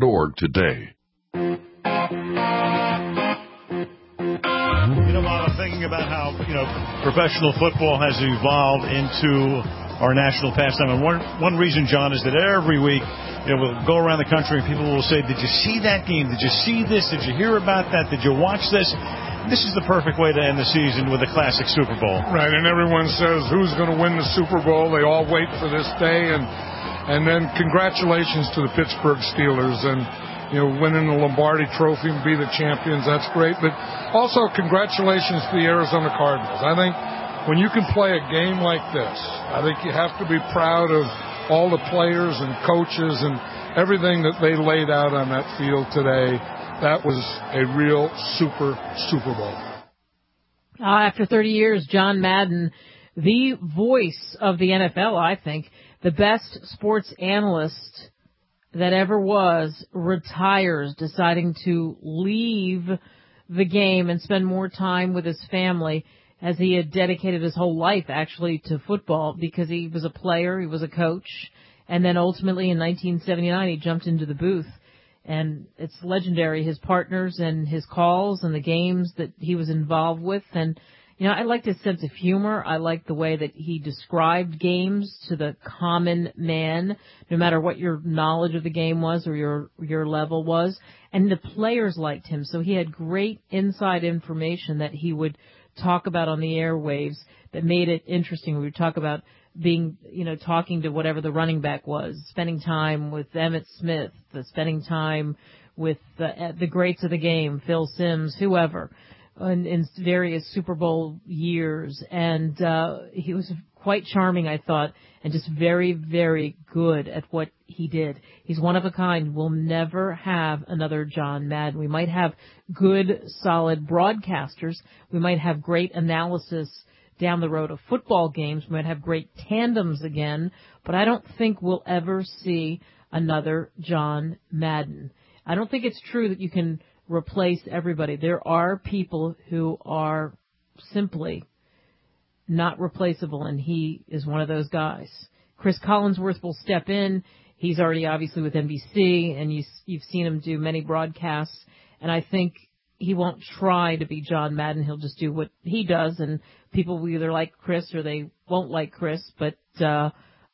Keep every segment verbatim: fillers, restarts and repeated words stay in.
org today. You know, Bob, I'm thinking about how, you know, professional football has evolved into our national pastime. And one, one reason, John, is that every week, you know, we'll go around the country and people will say, did you see that game? Did you see this? Did you hear about that? Did you watch this? This is the perfect way to end the season with a classic Super Bowl. Right, and everyone says, who's going to win the Super Bowl? They all wait for this day. And, and then congratulations to the Pittsburgh Steelers. And, you know, winning the Lombardi Trophy and be the champions, that's great. But also congratulations to the Arizona Cardinals. I think when you can play a game like this, I think you have to be proud of all the players and coaches and everything that they laid out on that field today. That was a real super, Super Bowl. Uh, after thirty years, John Madden, the voice of the N F L, I think, the best sports analyst that ever was, retires, deciding to leave the game and spend more time with his family, as he had dedicated his whole life actually to football, because he was a player, he was a coach, and then ultimately in nineteen seventy-nine he jumped into the booth. And it's legendary, his partners and his calls and the games that he was involved with. And, you know, I liked his sense of humor. I liked the way that he described games to the common man, no matter what your knowledge of the game was or your your level was. And the players liked him, so he had great inside information that he would talk about on the airwaves that made it interesting. We would talk about being, you know, talking to whatever the running back was, spending time with Emmitt Smith, uh, spending time with the, the greats of the game, Phil Simms, whoever, in, in various Super Bowl years. And uh, he was quite charming, I thought, and just very, very good at what he did. He's one of a kind. We'll never have another John Madden. We might have good, solid broadcasters. We might have great analysis down the road of football games. We might have great tandems again, but I don't think we'll ever see another John Madden. I don't think it's true that you can replace everybody. There are people who are simply not replaceable, and he is one of those guys. Chris Collinsworth will step in. He's already obviously with N B C, and you, you've seen him do many broadcasts, and I think he won't try to be John Madden. He'll just do what he does, and people will either like Chris or they won't like Chris, but uh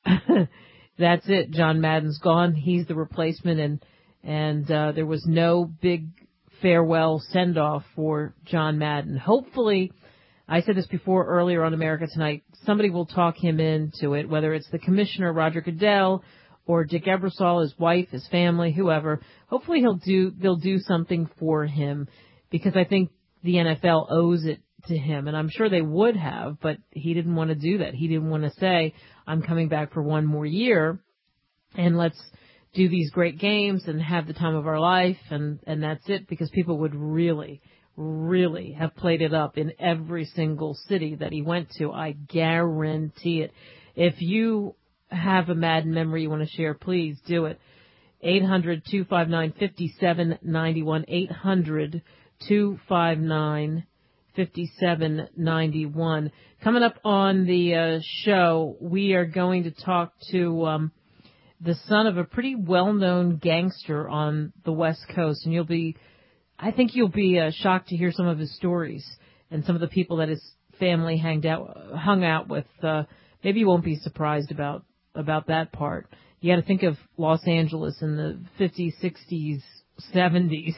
that's it. John Madden's gone. He's the replacement, and and uh there was no big farewell send-off for John Madden. Hopefully, I said this before earlier on America Tonight, somebody will talk him into it, whether it's the commissioner, Roger Goodell, or Dick Ebersol, his wife, his family, whoever. Hopefully he'll do they'll do something for him, because I think the N F L owes it to him, and I'm sure they would have, but he didn't want to do that. He didn't want to say, I'm coming back for one more year, and let's do these great games and have the time of our life, and, and that's it, because people would really, really have played it up in every single city that he went to. I guarantee it. If you have a Madden memory you want to share, please do it. eight hundred, two five nine, five seven nine one, eight hundred, two five nine, five seven nine one. Coming up on the uh, show, we are going to talk to um, the son of a pretty well-known gangster on the West Coast, and you'll be, I think you'll be uh, shocked to hear some of his stories and some of the people that his family hanged out, hung out with. Uh, maybe you won't be surprised about about that part. You got to think of Los Angeles in the fifties, sixties, seventies,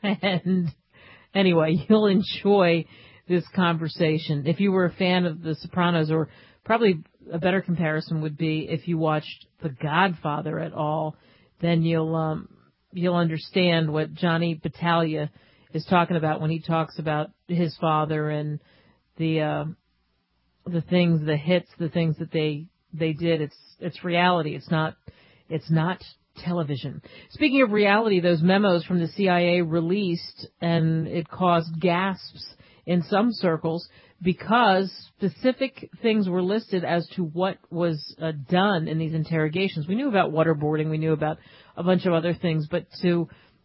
and anyway, you'll enjoy this conversation. If you were a fan of The Sopranos, or probably a better comparison would be if you watched The Godfather at all, then you'll um, you'll understand what Johnny Battaglia is talking about when he talks about his father and the uh, the things, the hits, the things that they they did. It's it's reality. It's not it's not television. Speaking of reality, those memos from the C I A released, and it caused gasps in some circles because specific things were listed as to what was uh, done in these interrogations. We knew about waterboarding. We knew about a bunch of other things, but to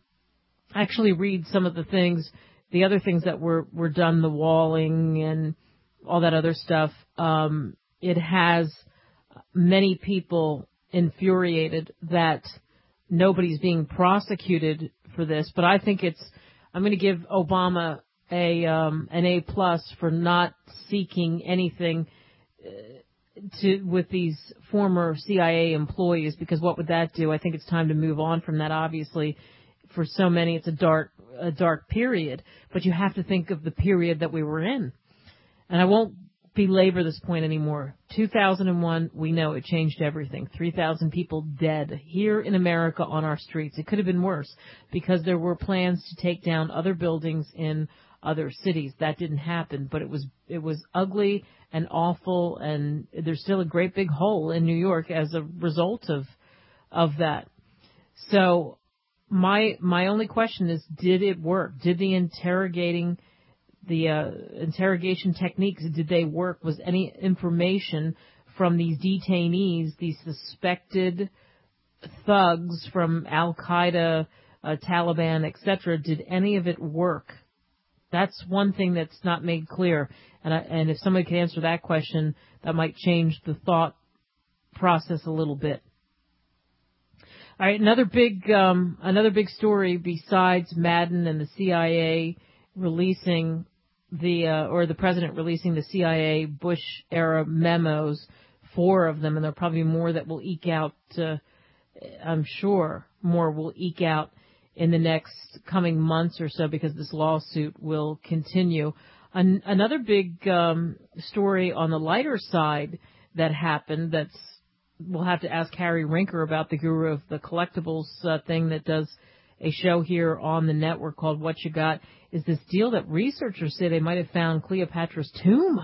actually read some of the things, the other things that were, were done, the walling and all that other stuff, um, it has many people infuriated that nobody's being prosecuted for this, but I think it's, I'm going to give Obama a um, an A plus for not seeking anything uh, to with these former C I A employees, because what would that do? I think it's time to move on from that. Obviously, for so many, it's a dark a dark period, but you have to think of the period that we were in. And I won't belabor this point anymore. two thousand one, we know it changed everything. three thousand people dead here in America on our streets. It could have been worse because there were plans to take down other buildings in other cities. That didn't happen, but it was it was ugly and awful, and there's still a great big hole in New York as a result of of that. So my my only question is, did it work? Did the interrogating the uh, interrogation techniques, did they work? Was any information from these detainees, these suspected thugs from Al-Qaeda, uh, Taliban, et cetera, did any of it work? That's one thing that's not made clear. And, I, and if somebody could answer that question, that might change the thought process a little bit. All right, another big, um, another big story besides Madden and the C I A releasing the, uh, or the president releasing the C I A Bush era memos, four of them, and there'll probably be more that will eke out, uh, I'm sure more will eke out in the next coming months or so, because this lawsuit will continue. An- another big um, story on the lighter side that happened, that's, we'll have to ask Harry Rinker about, the guru of the collectibles uh, thing that does a show here on the network called What You Got, is this deal that researchers say they might have found Cleopatra's tomb.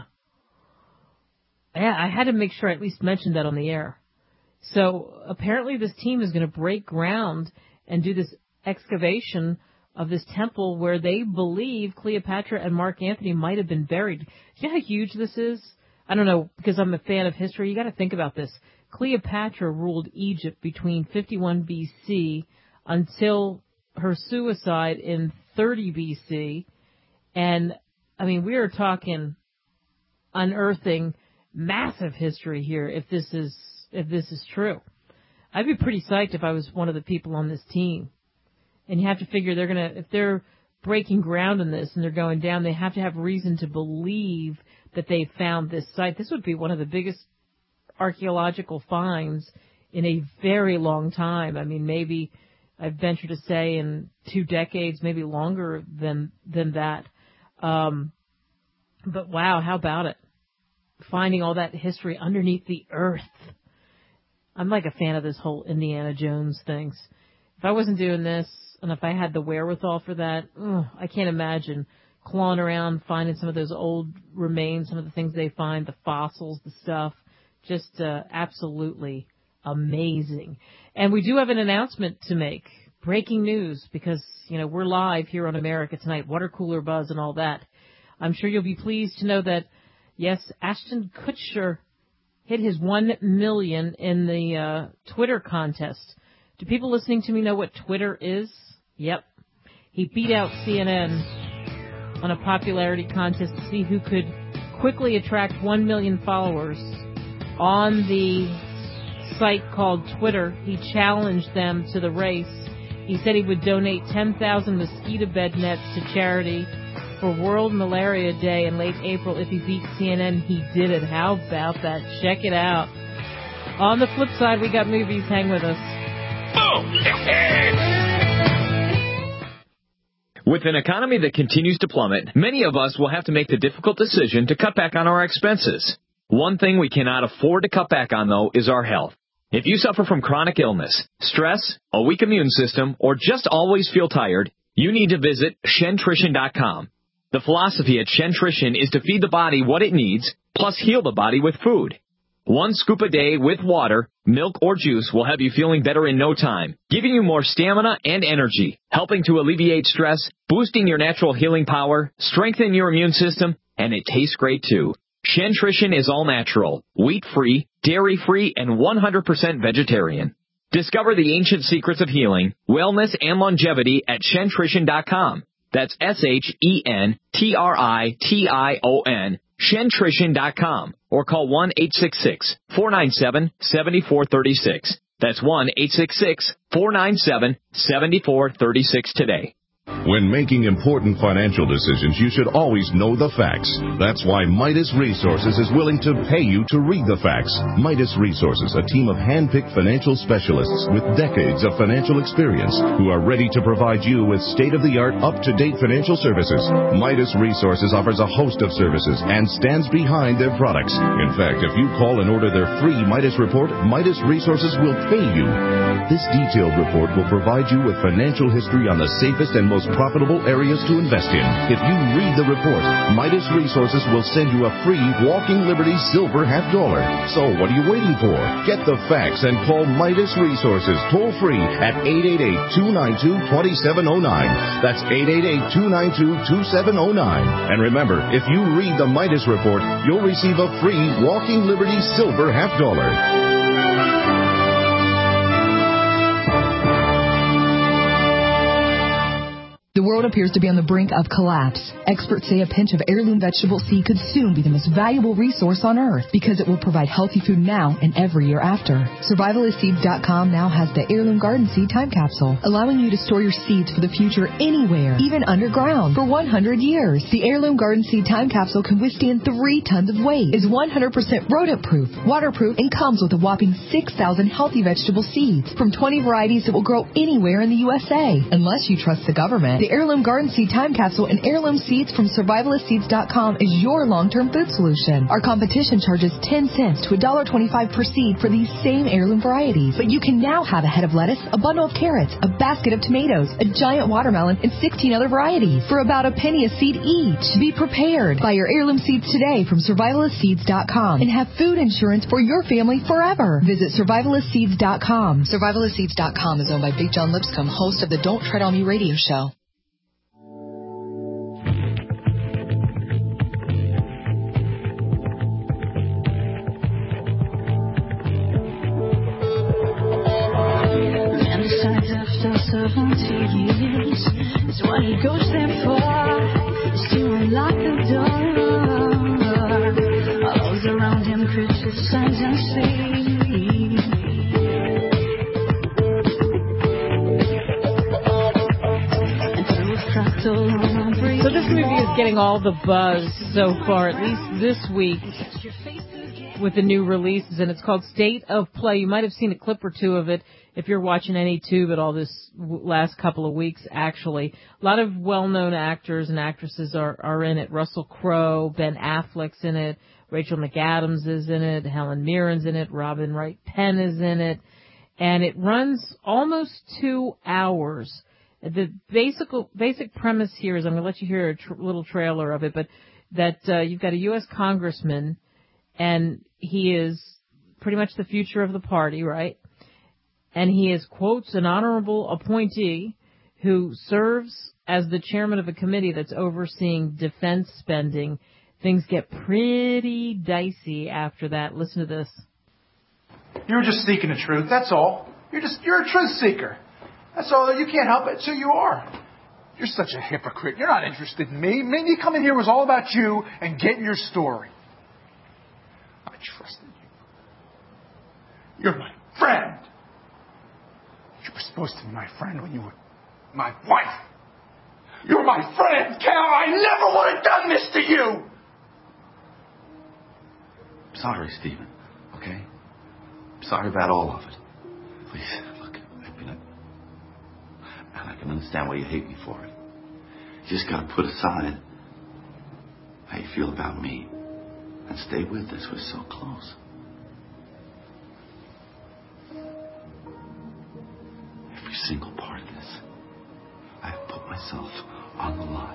Yeah, I had to make sure I at least mentioned that on the air. So apparently this team is going to break ground and do this excavation of this temple where they believe Cleopatra and Mark Antony might have been buried. Do you know how huge this is? I don't know, because I'm a fan of history. You got to think about this. Cleopatra ruled Egypt between fifty-one B C until her suicide in thirty B C. And, I mean, we are talking unearthing massive history here if this is if this is true. I'd be pretty psyched if I was one of the people on this team. And you have to figure they're going to, if they're breaking ground in this and they're going down, they have to have reason to believe that they found this site. This would be one of the biggest archaeological finds in a very long time. I mean, maybe, I venture to say, in two decades, maybe longer than than that. Um, but wow, how about it? Finding all that history underneath the earth. I'm like a fan of this whole Indiana Jones things. If I wasn't doing this, and if I had the wherewithal for that, ugh, I can't imagine clawing around, finding some of those old remains, some of the things they find, the fossils, the stuff. Just uh, absolutely amazing. And we do have an announcement to make. Breaking news, because, you know, we're live here on America Tonight, water cooler buzz and all that. I'm sure you'll be pleased to know that, yes, Ashton Kutcher hit his one million in the uh, Twitter contest. Do people listening to me know what Twitter is? Yep. He beat out C N N on a popularity contest to see who could quickly attract one million followers on the site called Twitter. He challenged them to the race. He said he would donate ten thousand mosquito bed nets to charity for World Malaria Day in late April if he beat C N N. He did it. How about that? Check it out. On the flip side, we got movies. Hang with us. With an economy that continues to plummet, many of us will have to make the difficult decision to cut back on our expenses. One thing we cannot afford to cut back on, though, is our health. If you suffer from chronic illness, stress, a weak immune system, or just always feel tired, you need to visit Shentrition dot com. The philosophy at Shentrition is to feed the body what it needs, plus heal the body with food. One scoop a day with water, milk, or juice will have you feeling better in no time, giving you more stamina and energy, helping to alleviate stress, boosting your natural healing power, strengthen your immune system, and it tastes great too. Shentrition is all natural, wheat-free, dairy-free, and one hundred percent vegetarian. Discover the ancient secrets of healing, wellness, and longevity at Shentrition dot com. That's S H E N T R I T I O N, Shentrition dot com, or call one eight six six, four nine seven, seven four three six. That's one eight six six, four nine seven, seven four three six today. When making important financial decisions, you should always know the facts. That's why Midas Resources is willing to pay you to read the facts. Midas Resources, a team of hand-picked financial specialists with decades of financial experience who are ready to provide you with state-of-the-art, up-to-date financial services. Midas Resources offers a host of services and stands behind their products. In fact, if you call and order their free Midas report, Midas Resources will pay you. This detailed report will provide you with financial history on the safest and most profitable areas to invest in. If you read the report, Midas Resources will send you a free Walking Liberty silver half dollar. So what are you waiting for? Get the facts and call Midas Resources toll free at eight eight eight, two nine two, two seven zero nine. That's eight eight eight, two nine two, two seven zero nine. And remember, if you read the Midas report, you'll receive a free Walking Liberty silver half dollar. The world appears to be on the brink of collapse. Experts say a pinch of heirloom vegetable seed could soon be the most valuable resource on earth because it will provide healthy food now and every year after. Survivalist Seeds dot com now has the Heirloom Garden Seed Time Capsule, allowing you to store your seeds for the future anywhere, even underground, for one hundred years. The Heirloom Garden Seed Time Capsule can withstand three tons of weight, is one hundred percent rodent-proof, waterproof, and comes with a whopping six thousand healthy vegetable seeds from twenty varieties that will grow anywhere in the U S A. Unless you trust the government, the Heirloom Garden Seed Time Capsule and Heirloom Seeds from Survivalist Seeds dot com is your long-term food solution. Our competition charges ten cents to one dollar twenty-five per seed for these same heirloom varieties. But you can now have a head of lettuce, a bundle of carrots, a basket of tomatoes, a giant watermelon, and sixteen other varieties for about a penny a seed each. Be prepared. Buy your heirloom seeds today from Survivalist Seeds dot com and have food insurance for your family forever. Visit Survivalist Seeds dot com. Survivalist Seeds dot com is owned by Big John Lipscomb, host of the Don't Tread on Me radio show. seventy years is what he goes there for. He's to unlock the door. All those around him criticize and see. So this movie is getting all the buzz so far, at least this week, with the new releases, and it's called State of Play. You might have seen a clip or two of it if you're watching any tube at all this w- last couple of weeks, actually. A lot of well-known actors and actresses are, are in it. Russell Crowe, Ben Affleck's in it, Rachel McAdams is in it, Helen Mirren's in it, Robin Wright Penn is in it, and it runs almost two hours. The basic basic premise here is, I'm going to let you hear a tr- little trailer of it, but that uh, you've got a U S congressman, and he is pretty much the future of the party, right? And he is, quotes, an honorable appointee who serves as the chairman of a committee that's overseeing defense spending. Things get pretty dicey after that. Listen to this. You're just seeking the truth, that's all. You're just, you're a truth seeker. That's all. You can't help it, so you are. You're such a hypocrite. You're not interested in me. Me, you coming here was all about you and getting your story. I trusted you. You're my friend. You were supposed to be my friend when you were my wife. You're my friend, Cal. I never would have done this to you. I'm sorry, Stephen. Okay? I'm sorry about all of it. Please, look, I mean, I, and I can understand why you hate me for it. You just got to put aside how you feel about me and stay with us. We're so close. Every single part of this, I have put myself on the line.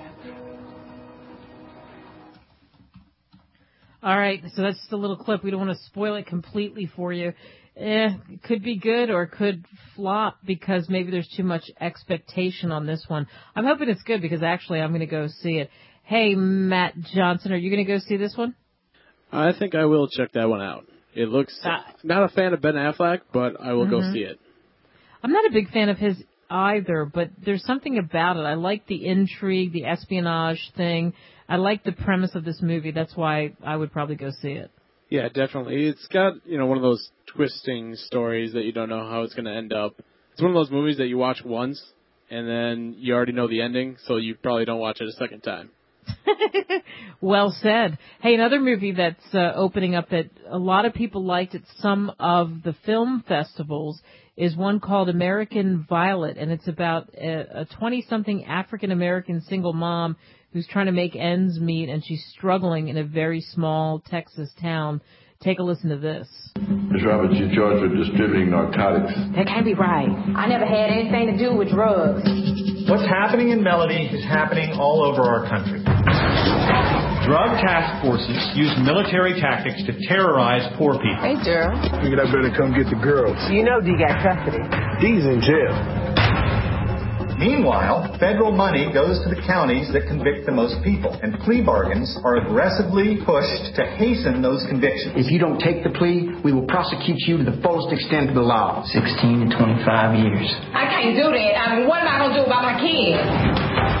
All right, so that's just a little clip. We don't want to spoil it completely for you. Eh, it could be good or it could flop because maybe there's too much expectation on this one. I'm hoping it's good because actually I'm going to go see it. Hey, Matt Johnson, are you going to go see this one? I think I will check that one out. It looks, uh, not a fan of Ben Affleck, but I will mm-hmm. go see it. I'm not a big fan of his either, but there's something about it. I like the intrigue, the espionage thing. I like the premise of this movie. That's why I would probably go see it. Yeah, definitely. It's got, you know, one of those twisting stories that you don't know how it's going to end up. It's one of those movies that you watch once, and then you already know the ending, so you probably don't watch it a second time. Well said. Hey, another movie that's uh, opening up that a lot of people liked at some of the film festivals is one called American Violet, and it's about a twenty-something African-American single mom who's trying to make ends meet, and she's struggling in a very small Texas town. Take a listen to this. Miz Roberts, you're charged with distributing narcotics. That can't be right. I never had anything to do with drugs. What's happening in Melody is happening all over our country. Drug task forces use military tactics to terrorize poor people. Hey, Gerald. Figured I better come get the girls. You know D got custody. D's in jail. Meanwhile, federal money goes to the counties that convict the most people, and plea bargains are aggressively pushed to hasten those convictions. If you don't take the plea, we will prosecute you to the fullest extent of the law. sixteen to twenty-five years. I can't do that. I mean, what am I going to do about my kids?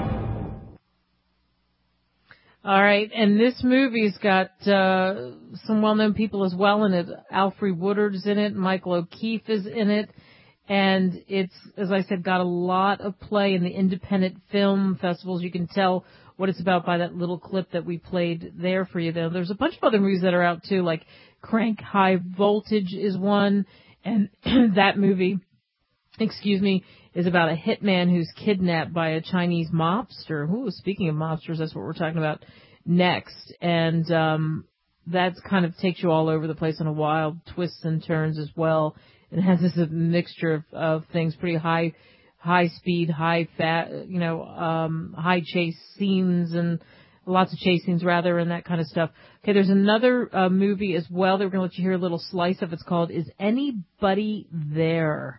All right, and this movie's got uh, some well-known people as well in it. Alfre Woodard's in it. Michael O'Keefe is in it. And it's, as I said, got a lot of play in the independent film festivals. You can tell what it's about by that little clip that we played there for you. Though there's a bunch of other movies that are out too, like Crank High Voltage is one, and that movie, excuse me, is about a hitman who's kidnapped by a Chinese mobster. Ooh, speaking of mobsters, that's what we're talking about next. And um that kind of takes you all over the place on a wild twists and turns as well. It has this mixture of, of things, pretty high, high speed, high fat, you know, um, high chase scenes and lots of chase scenes rather, and that kind of stuff. Okay, there's another uh, movie as well that we're going to let you hear a little slice of. It's called Is Anybody There?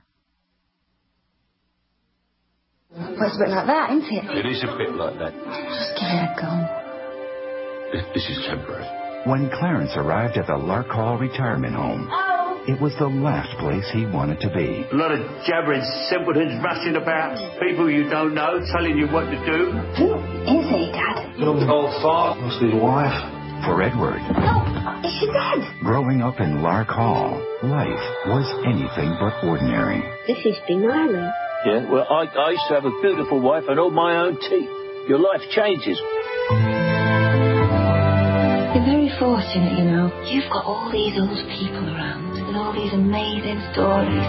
Well, it's a bit like that, isn't it? It is a bit like that. Just give it a go. This, this is temporary. When Clarence arrived at the Lark Hall retirement home, it was the last place he wanted to be. A lot of jabbering simpletons rushing about, people you don't know, telling you what to do. Who is he, Dad? Little old fart. Must be his wife. For Edward, Oh, is she dead? growing up in Lark Hall, life was anything but ordinary. This is benign. Yeah, well, I, I used to have a beautiful wife and all my own teeth. Your life changes. You're very fortunate, you know. You've got all these old people around with all these amazing stories.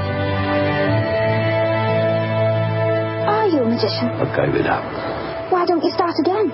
Are you a magician? I gave it up. Why don't you start again?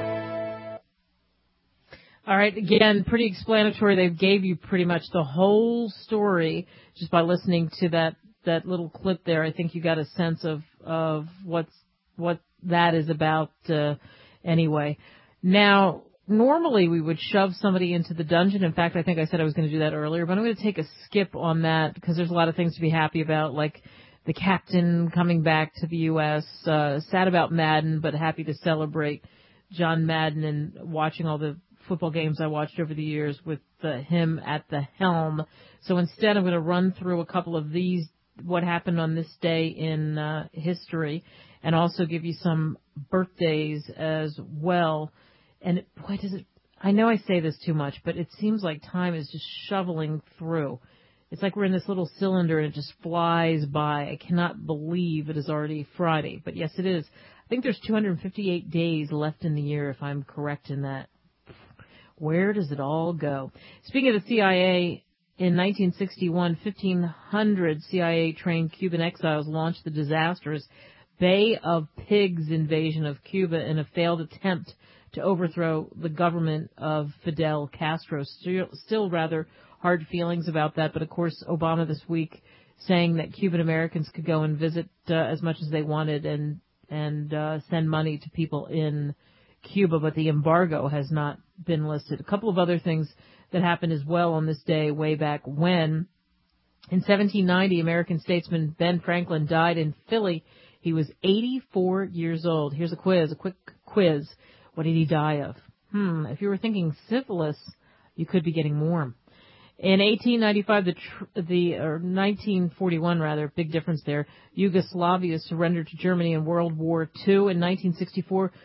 All right, again, pretty explanatory. They gave you pretty much the whole story just by listening to that, that little clip there. I think you got a sense of, of what's, what that is about, uh, anyway. Now, normally we would shove somebody into the dungeon. In fact, I think I said I was going to do that earlier, but I'm going to take a skip on that because there's a lot of things to be happy about, like the captain coming back to the U S, uh, sad about Madden, but happy to celebrate John Madden and watching all the football games I watched over the years with uh, him at the helm. So instead, I'm going to run through a couple of these, what happened on this day in uh, history, and also give you some birthdays as well. And boy, does it, I know I say this too much, but it seems like time is just shoveling through. It's like we're in this little cylinder and it just flies by. I cannot believe it is already Friday, but yes, it is. I think there's two hundred fifty-eight days left in the year, if I'm correct in that. Where does it all go? Speaking of the C I A, in nineteen sixty-one, fifteen hundred C I A-trained Cuban exiles launched the disastrous Bay of Pigs invasion of Cuba in a failed attempt to overthrow the government of Fidel Castro. Still, still rather hard feelings about that, but of course Obama this week saying that Cuban Americans could go and visit uh, as much as they wanted and and uh, send money to people in Cuba, but the embargo has not been listed. A couple of other things that happened as well on this day way back when. In seventeen ninety, American statesman Ben Franklin died in Philly. He was eighty-four years old. Here's a quiz, a quick quiz. What did he die of? Hmm, if you were thinking syphilis, you could be getting warm. In eighteen ninety-five, the, tr- the or nineteen forty-one rather, big difference there, Yugoslavia surrendered to Germany in World War Two. In nineteen sixty-four,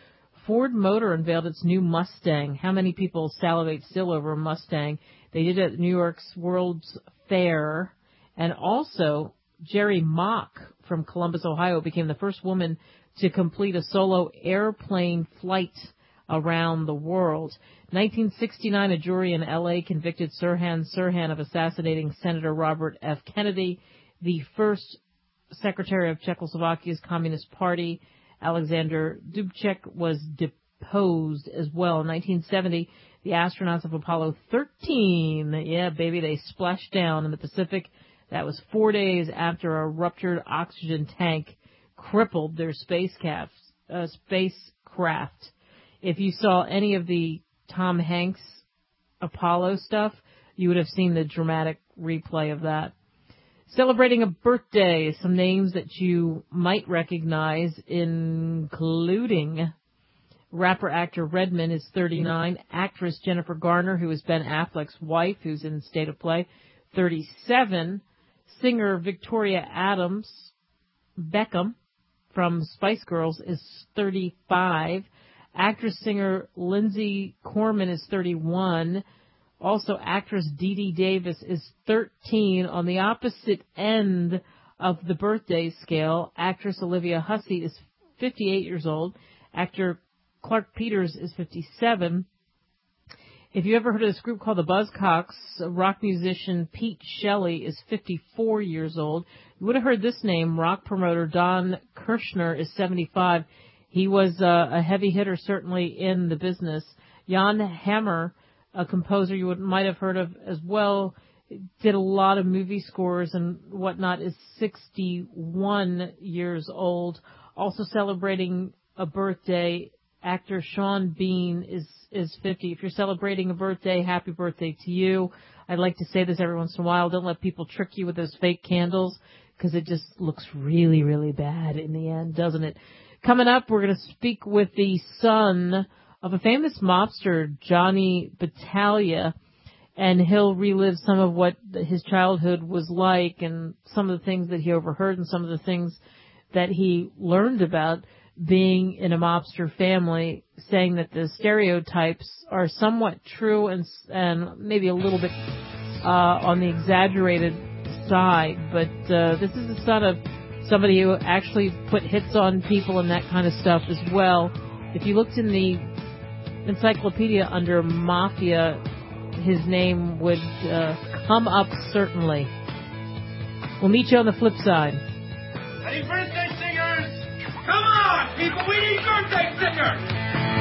Ford Motor unveiled its new Mustang. How many people salivate still over a Mustang? They did it at New York's World's Fair. And also, Jerry Mock from Columbus, Ohio, became the first woman to complete a solo airplane flight around the world. nineteen sixty-nine, a jury in L A convicted Sirhan Sirhan of assassinating Senator Robert F. Kennedy, the first secretary of Czechoslovakia's Communist Party. Alexander Dubček was deposed as well. In nineteen seventy, the astronauts of Apollo thirteen, yeah, baby, they splashed down in the Pacific. That was four days after a ruptured oxygen tank crippled their spacecraft. Uh, spacecraft. If you saw any of the Tom Hanks Apollo stuff, you would have seen the dramatic replay of that. Celebrating a birthday, some names that you might recognize, including rapper actor Redman is thirty-nine, actress Jennifer Garner, who is Ben Affleck's wife, who's in State of Play, thirty-seven, singer Victoria Adams Beckham from Spice Girls is thirty-five, actress-singer Lindsay Corman is thirty-one, also actress Dee Dee Davis is thirteen. On the opposite end of the birthday scale, actress Olivia Hussey is fifty-eight years old, actor Clark Peters is fifty-seven. If you ever heard of this group called the Buzzcocks, rock musician Pete Shelley is fifty-four years old. You would have heard this name, rock promoter Don Kirshner is seventy-five. He was uh, a heavy hitter, certainly, in the business. Jan Hammer, a composer you would, might have heard of as well, did a lot of movie scores and whatnot, is sixty-one years old. Also celebrating a birthday, actor Sean Bean is, is fifty. If you're celebrating a birthday, happy birthday to you. I'd like to say this every once in a while. Don't let people trick you with those fake candles, because it just looks really, really bad in the end, doesn't it? Coming up, we're going to speak with the son of a famous mobster, Johnny Battaglia, and he'll relive some of what his childhood was like and some of the things that he overheard and some of the things that he learned about being in a mobster family, saying that the stereotypes are somewhat true and and maybe a little bit uh, on the exaggerated side. But uh, this is the son of somebody who actually put hits on people and that kind of stuff as well. If you looked in the encyclopedia under Mafia, his name would uh, come up certainly. We'll meet you on the flip side. Any birthday singers? Come on, people, we need birthday singers!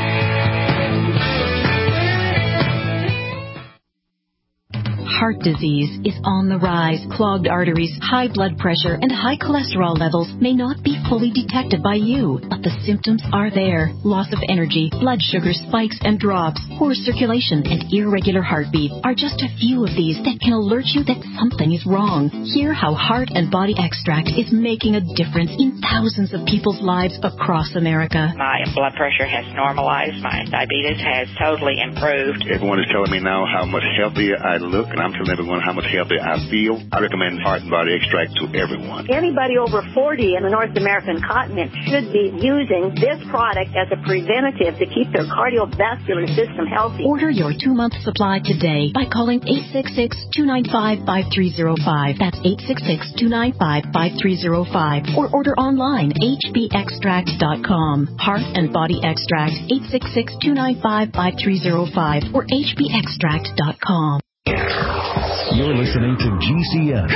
Heart disease is on the rise. Clogged arteries, high blood pressure, and high cholesterol levels may not be fully detected by you, but the symptoms are there. Loss of energy, blood sugar spikes and drops, poor circulation, and irregular heartbeat are just a few of these that can alert you that something is wrong. Hear how Heart and Body Extract is making a difference in thousands of people's lives across America. My blood pressure has normalized. My diabetes has totally improved. Everyone is telling me now how much healthier I look, and I'm telling everyone how much healthier I feel. I recommend Heart and Body Extract to everyone. Anybody over forty in the North American continent should be using this product as a preventative to keep their cardiovascular system healthy. Order your two-month supply today by calling eight six six, two nine five, five three zero five. That's eight six six, two nine five, five three zero five. Or order online, h b extract dot com. Heart and Body Extract, eight six six, two nine five, five three zero five or h b extract dot com. You're listening to G C N,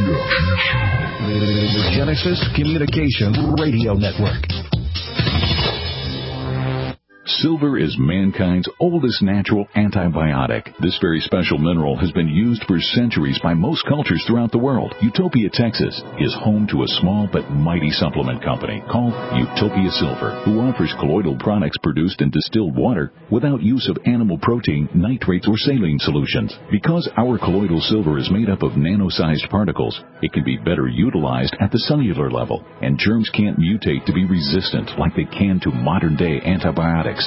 the Genesis Communications Radio Network. Silver is mankind's oldest natural antibiotic. This very special mineral has been used for centuries by most cultures throughout the world. Utopia, Texas is home to a small but mighty supplement company called Utopia Silver, who offers colloidal products produced in distilled water without use of animal protein, nitrates, or saline solutions. Because our colloidal silver is made up of nano-sized particles, it can be better utilized at the cellular level, and germs can't mutate to be resistant like they can to modern-day antibiotics.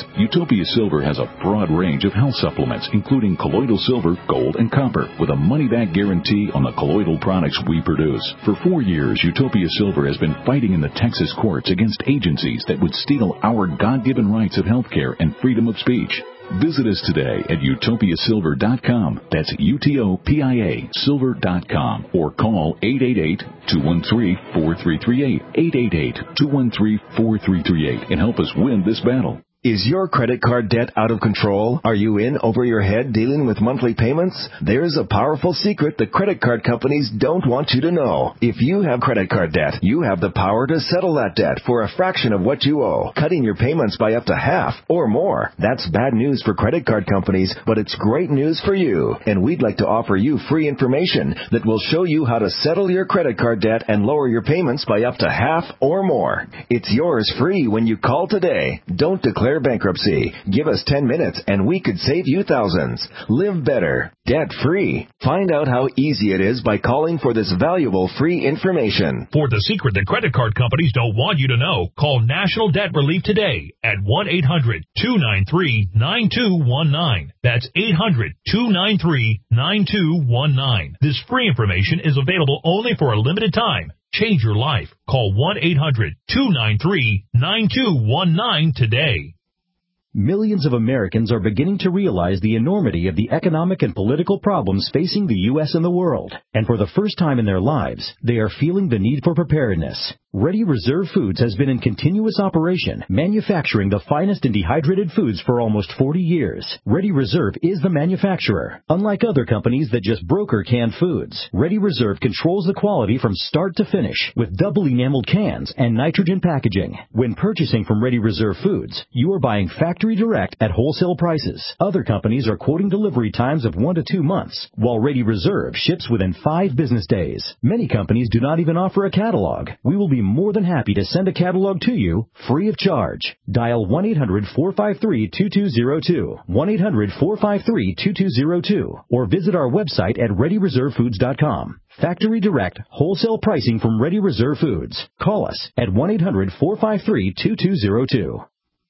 Utopia Silver has a broad range of health supplements, including colloidal silver, gold, and copper, with a money-back guarantee on the colloidal products we produce. For four years, Utopia Silver has been fighting in the Texas courts against agencies that would steal our God-given rights of health care and freedom of speech. Visit us today at utopia silver dot com. That's U T O P I A silver dot com. Or call eight eight eight, two one three, four three three eight, eight eight eight, two one three, four three three eight, and help us win this battle. Is your credit card debt out of control? Are you in over your head dealing with monthly payments? There's a powerful secret the credit card companies don't want you to know. If you have credit card debt, you have the power to settle that debt for a fraction of what you owe, cutting your payments by up to half or more. That's bad news for credit card companies, but it's great news for you. And we'd like to offer you free information that will show you how to settle your credit card debt and lower your payments by up to half or more. It's yours free when you call today. Don't declare bankruptcy. Give us ten minutes and we could save you thousands. Live better, debt-free. Find out how easy it is by calling for this valuable free information. For the secret that credit card companies don't want you to know, call National Debt Relief today at one eight hundred, two nine three, nine two one nine. That's eight hundred, two nine three, nine two one nine. This free information is available only for a limited time. Change your life. Call one eight hundred, two nine three, nine two one nine today. Millions of Americans are beginning to realize the enormity of the economic and political problems facing the U S and the world. And for the first time in their lives, they are feeling the need for preparedness. Ready Reserve Foods has been in continuous operation, manufacturing the finest in dehydrated foods for almost forty years. Ready Reserve is the manufacturer. Unlike other companies that just broker canned foods, Ready Reserve controls the quality from start to finish with double enameled cans and nitrogen packaging. When purchasing from Ready Reserve Foods, you are buying factory direct at wholesale prices. Other companies are quoting delivery times of one to two months, while Ready Reserve ships within five business days. Many companies do not even offer a catalog. We will be more than happy to send a catalog to you free of charge. Dial one eight hundred, four five three, two two zero two, one eight hundred, four five three, two two zero two, or visit our website at ready reserve foods dot com. Factory direct, wholesale pricing from Ready Reserve Foods. Call us at one eight hundred, four five three, two two zero two.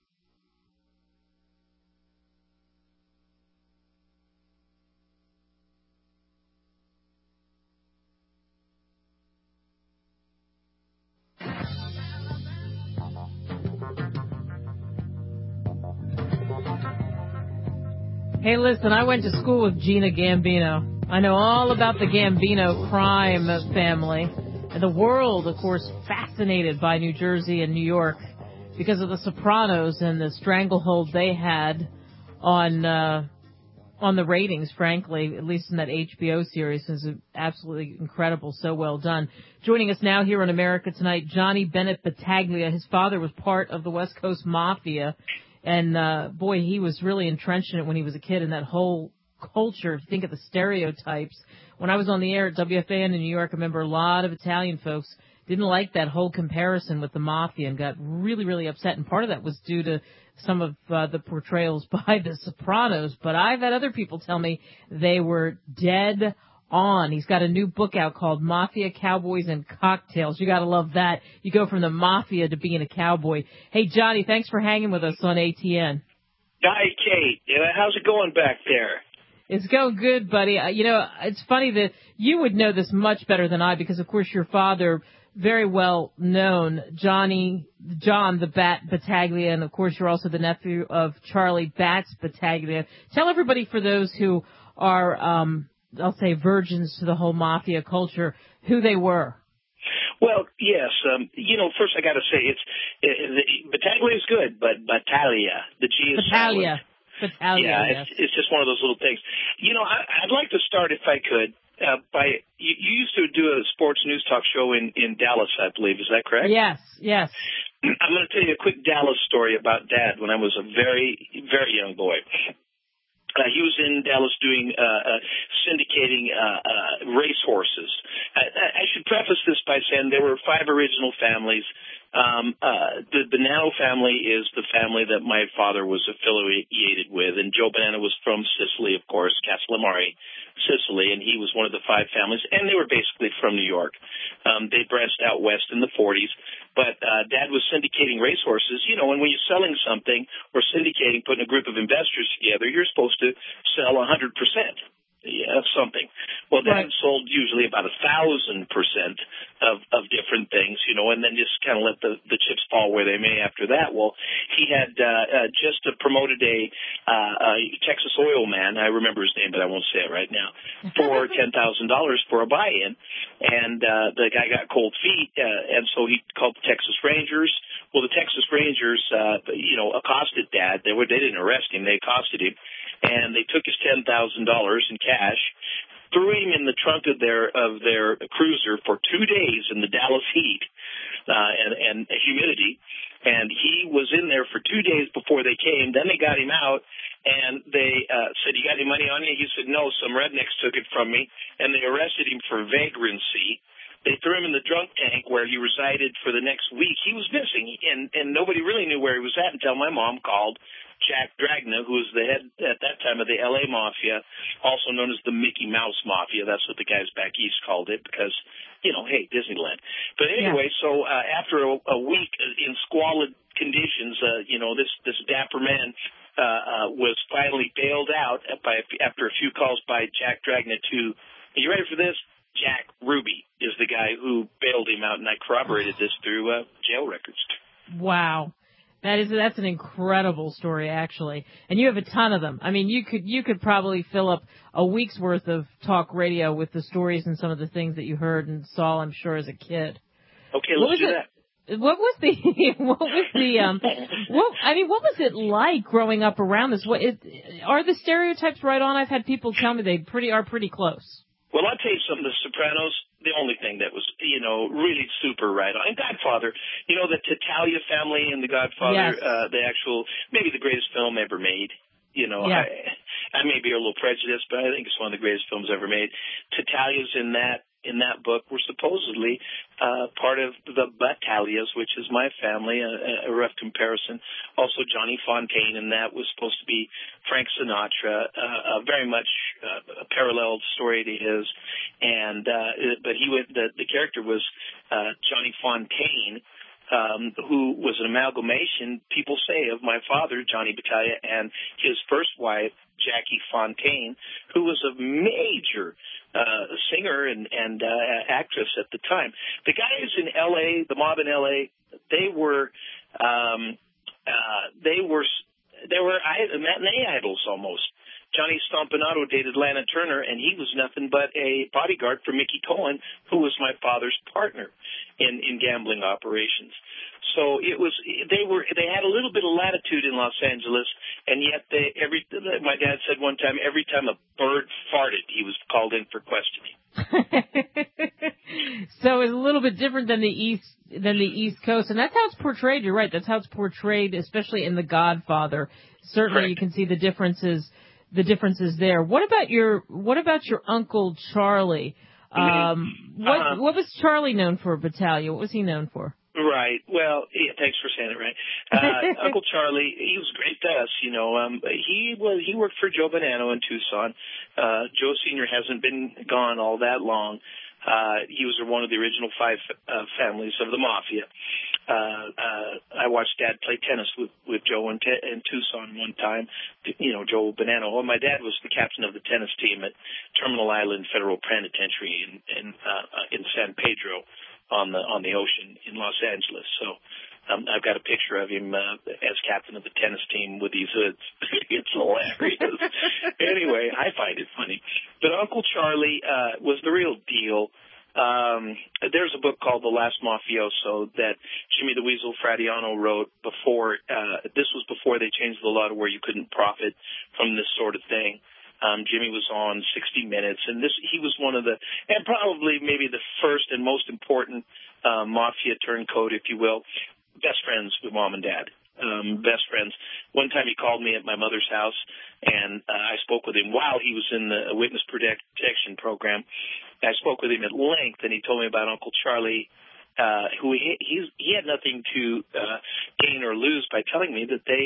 Hey, listen, I went to school with Gina Gambino. I know all about the Gambino crime family. And the world, of course, fascinated by New Jersey and New York because of the Sopranos and the stranglehold they had on uh, on the ratings, frankly, at least in that H B O series. Is absolutely incredible, so well done. Joining us now here on America Tonight, Johnny Bennett Battaglia. His father was part of the West Coast Mafia. And, uh, boy, he was really entrenched in it when he was a kid, and that whole culture, if you think of the stereotypes. When I was on the air at W F A N in New York, I remember a lot of Italian folks didn't like that whole comparison with the Mafia and got really, really upset. And part of that was due to some of uh, the portrayals by the Sopranos. But I've had other people tell me they were dead on. He's got a new book out called Mafia, Cowboys, and Cocktails. You got to love that. You go from the Mafia to being a cowboy. Hey, Johnny, thanks for hanging with us on A T N. Hi, Kate. How's it going back there? It's going good, buddy. You know, it's funny that you would know this much better than I because, of course, your father, very well known, Johnny, John the Bat Battaglia, and, of course, you're also the nephew of Charlie Bats Battaglia. Tell everybody, for those who are, um, I'll say, virgins to the whole Mafia culture, who they were. Well, yes. Um, you know, first I got to say it's uh, Battaglia is good, but Battaglia, the G is Battaglia. silent. Battaglia, yeah, yes. it's, it's just one of those little things. You know, I, I'd like to start, if I could, uh, by you, you used to do a sports news talk show in, in Dallas, I believe. Is that correct? Yes, yes. I'm going to tell you a quick Dallas story about Dad when I was a very, very young boy. Uh, he was in Dallas doing uh, uh, syndicating uh, uh, race horses. I, I should preface this by saying there were five original families. Um, uh, the Bonanno family is the family that my father was affiliated with, and Joe Bonanno was from Sicily, of course, Castellamare, Sicily, and he was one of the five families, and they were basically from New York. Um, they branched out west in the forties, but uh, Dad was syndicating racehorses. You know, and when you're selling something or syndicating, putting a group of investors together, you're supposed to sell one hundred percent. Yeah, of something. Well, Dad right. sold usually about a thousand percent of of different things, you know, and then just kind of let the the chips fall where they may after that. Well, he had uh, uh, just uh, promoted a, uh, a Texas oil man. I remember his name, but I won't say it right now. For ten thousand dollars for a buy-in, and uh, the guy got cold feet, uh, and so he called the Texas Rangers. Well, the Texas Rangers, uh, you know, accosted Dad. They were they didn't arrest him. They accosted him. And they took his ten thousand dollars in cash, threw him in the trunk of their of their cruiser for two days in the Dallas heat uh, and, and humidity, and he was in there for two days before they came. Then they got him out, and they uh, said, "You got any money on you?" He said, "No, some rednecks took it from me," and they arrested him for vagrancy. They threw him in the drunk tank where he resided for the next week. He was missing, and, and nobody really knew where he was at until my mom called Jack Dragna, who was the head at that time of the L A Mafia, also known as the Mickey Mouse Mafia. That's what the guys back east called it because, you know, hey, Disneyland. But anyway, yeah. so uh, after a, a week in squalid conditions, uh, you know, this, this dapper man uh, uh, was finally bailed out by after a few calls by Jack Dragna to, are you ready for this? Jack Ruby is the guy who bailed him out, and I corroborated this through uh, jail records. Wow. That is that's an incredible story, actually, and you have a ton of them. I mean, you could you could probably fill up a week's worth of talk radio with the stories and some of the things that you heard and saw, I'm sure, as a kid. Okay, let's do it, that. What was the what was the um? What I mean, what was it like growing up around this? What it, are the stereotypes right on? I've had people tell me they pretty are pretty close. Well, I'll tell you something. The Sopranos, the only thing that was, you know, really super right on. And Godfather, you know, the Tattaglia family and the Godfather, yes. uh, the actual, maybe the greatest film ever made. You know, yeah. I, I may be a little prejudiced, but I think it's one of the greatest films ever made. Tattaglia's in that. In that book were supposedly uh, part of the Battaglias, which is my family, a, a rough comparison. Also, Johnny Fontaine, and that was supposed to be Frank Sinatra, uh, a very much uh, a parallel story to his. And uh, but he went, the, the character was uh, Johnny Fontaine, um, who was an amalgamation, people say, of my father, Johnny Battaglia, and his first wife, Jackie Fontaine, who was a major uh, singer and, and uh, actress at the time. The guys in L A, the mob in L A, they were, um, uh, they were, they were matinee idols almost. Johnny Stompanato dated Lana Turner, and he was nothing but a bodyguard for Mickey Cohen, who was my father's partner in, in gambling operations. So it was they were they had a little bit of latitude in Los Angeles, and yet they every my dad said one time every time a bird farted, he was called in for questioning. So it's a little bit different than the east than the East Coast, and that's how it's portrayed. You're right. That's how it's portrayed, especially in The Godfather. Certainly, Correct. You can see the differences. The differences there. What about your What about your Uncle Charlie? Um, what uh-huh. What was Charlie known for? Battaglia. What was he known for? Right. Well, yeah, thanks for saying it right. Uh, Uncle Charlie, he was great to us, you know. Um, he was he worked for Joe Bonanno in Tucson. Uh, Joe Senior hasn't been gone all that long. Uh, he was one of the original five uh, families of the Mafia. Uh, uh, I watched Dad play tennis with, with Joe in, te- in Tucson one time, you know, Joe Bonanno. Well, my dad was the captain of the tennis team at Terminal Island Federal Penitentiary in, in, uh, in San Pedro on the, on the ocean in Los Angeles. So, um, I've got a picture of him, uh, as captain of the tennis team with these hoods. It's hilarious. Anyway, I find it funny. But Uncle Charlie, uh, was the real deal. Um, there's a book called The Last Mafioso that Jimmy the Weasel Fradiano wrote before, uh, this was before they changed the law to where you couldn't profit from this sort of thing. Um, Jimmy was on sixty minutes, and this he was one of the, and probably maybe the first and most important uh, mafia turncoat, if you will, best friends with Mom and Dad. Um, best friends. One time he called me at my mother's house, and uh, I spoke with him while he was in the witness protection program. I spoke with him at length, and he told me about Uncle Charlie, uh, who he, he's, he had nothing to uh, gain or lose by telling me that they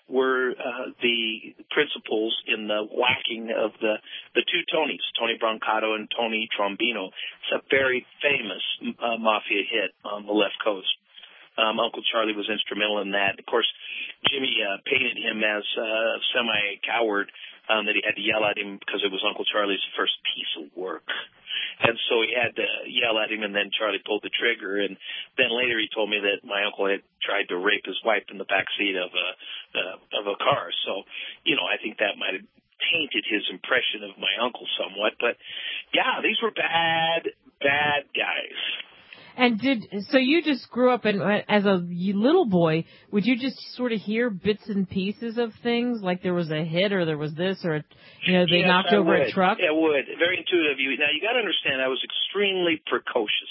were uh, the principals in the whacking of the, the two Tonys, Tony Brancato and Tony Trombino. It's a very famous uh, mafia hit on the left coast. Um, Uncle Charlie was instrumental in that. Of course, Jimmy uh, painted him as a uh, semi-coward, um, that he had to yell at him because it was Uncle Charlie's first piece of work. And so he had to yell at him, and then Charlie pulled the trigger. And then later he told me that my uncle had tried to rape his wife in the back seat of a uh, of a car. So, you know, I think that might have tainted his impression of my uncle somewhat. But, yeah, these were bad, bad guys. And did so you just grew up in, as a little boy, would you just sort of hear bits and pieces of things, like there was a hit or there was this or, you know, they yes, knocked I over would. a truck? Yeah, I would. Very intuitive. You, now, you got to understand, I was extremely precocious.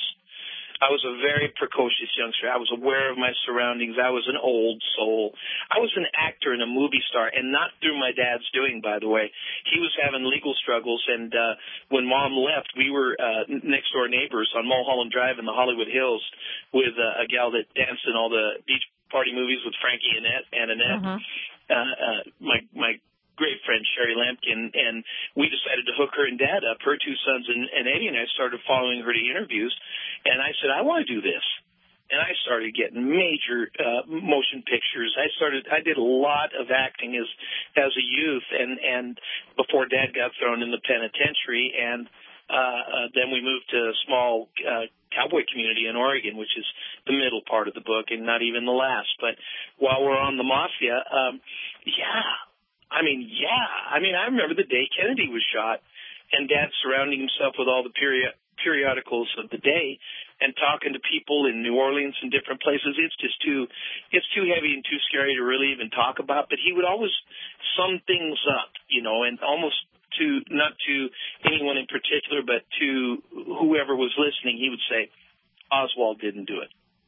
I was a very precocious youngster. I was aware of my surroundings. I was an old soul. I was an actor and a movie star, and not through my dad's doing, by the way. He was having legal struggles, and uh, when Mom left, we were uh, next-door neighbors on Mulholland Drive in the Hollywood Hills with uh, a gal that danced in all the beach party movies with Frankie and Annette. And Annette. Uh-huh. Uh, uh, my my great friend Sherry Lampkin, and we decided to hook her and Dad up. Her two sons and, and Eddie and I started following her to interviews, and I said, I want to do this. And I started getting major uh, motion pictures. I started, I did a lot of acting as as a youth, and, and before Dad got thrown in the penitentiary, and uh, uh, then we moved to a small uh, cowboy community in Oregon, which is the middle part of the book and not even the last. But while we're on the mafia, um, yeah, I mean, yeah. I mean, I remember the day Kennedy was shot, and Dad surrounding himself with all the peri- periodicals of the day and talking to people in New Orleans and different places. It's just too, it's too heavy and too scary to really even talk about. But he would always sum things up, you know, and almost to, not to anyone in particular, but to whoever was listening, he would say, Oswald didn't do it.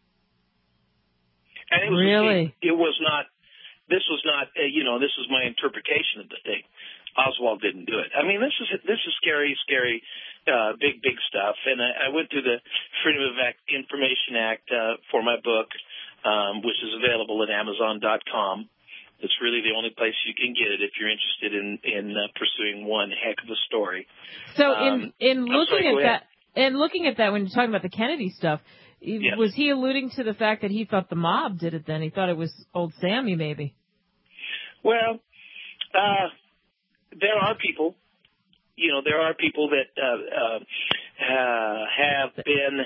And it was, really? It, it was not. This was not, uh, you know, this was my interpretation of the thing. Oswald didn't do it. I mean, this is this is scary, scary, uh, big, big stuff. And I, I went through the Freedom of Information Act uh, for my book, um, which is available at Amazon dot com. It's really the only place you can get it if you're interested in in uh, pursuing one heck of a story. So um, in in looking sorry, at that, and looking at that, when you're talking about the Kennedy stuff. Yes. Was he alluding to the fact that he thought the mob did it then? He thought it was old Sammy, maybe. Well, uh, there are people, you know, there are people that uh, uh, uh, have been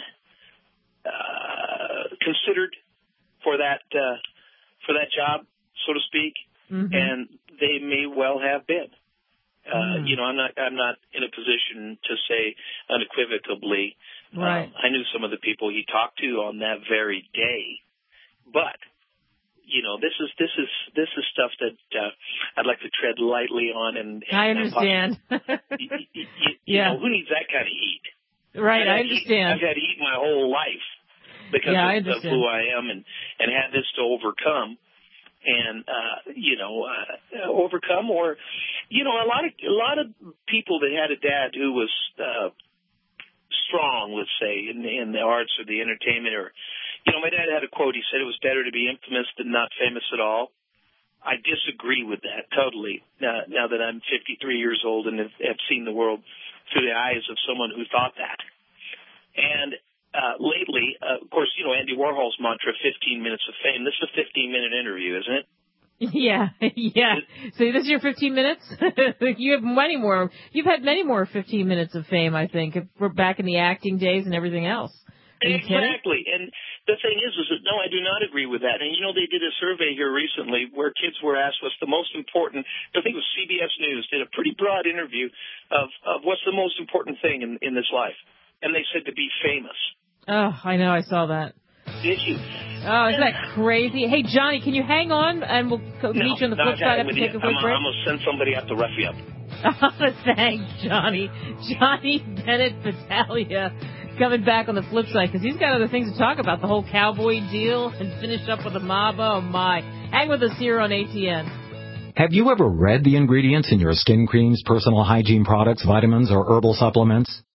uh, considered for that uh, for that job, so to speak, mm-hmm. and they may well have been. Uh, mm. You know, I'm not I'm not in a position to say unequivocally. Right. Um, I knew some of the people he talked to on that very day, but you know, this is this is this is stuff that uh, I'd like to tread lightly on. And, and I understand. you, you, you yeah. know, who needs that kind of heat? Right, I understand. Eat, I've had to eat my whole life because yeah, of, of who I am, and and had this to overcome. And uh, you know, uh, overcome, or you know, a lot of a lot of people that had a dad who was uh, strong, let's say, in, in the arts or the entertainment, or you know, my dad had a quote. He said it was better to be infamous than not famous at all. I disagree with that totally. Now, now that I'm fifty-three years old and have, have seen the world through the eyes of someone who thought that, and Uh, lately, uh, of course, you know, Andy Warhol's mantra, fifteen minutes of fame. This is a fifteen-minute interview, isn't it? Yeah, yeah. So this is your fifteen minutes? You have many more. You've had many more fifteen minutes of fame, I think, we're back in the acting days and everything else. Exactly. And the thing is, is that, no, I do not agree with that. And, you know, they did a survey here recently where kids were asked what's the most important. I think it was C B S News did a pretty broad interview of, of what's the most important thing in, in this life. And they said to be famous. Oh, I know. I saw that. Did you? Oh, isn't that crazy? Hey, Johnny, can you hang on and we'll no, meet you on the flip side after take a quick I'm, break? I'm going to send somebody out to rough you up. Oh, thanks, Johnny. Johnny Bennett Battaglia coming back on the flip side because he's got other things to talk about, the whole cowboy deal and finish up with the mob. Oh, my. Hang with us here on A T N. Have you ever read the ingredients in your skin creams, personal hygiene products, vitamins, or herbal supplements?